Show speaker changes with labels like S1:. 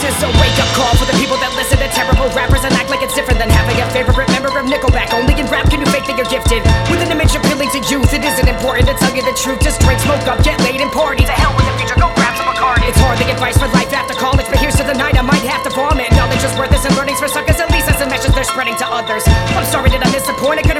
S1: is a wake-up call for the people that listen to terrible rappers and act like it's different than having a favorite member of Nickelback. Only in rap can you fake that you're gifted with an image appealing to youth. It isn't important to tell you the truth. Just drink, smoke up, get laid and party. To hell with the future, go grab some Bacardi. It's hard to get advice for life after college, but here's to the night I might have to vomit. Knowledge is worth this and learning's for suckers. At least that's the message they're spreading to others. I'm sorry that I'm disappointed.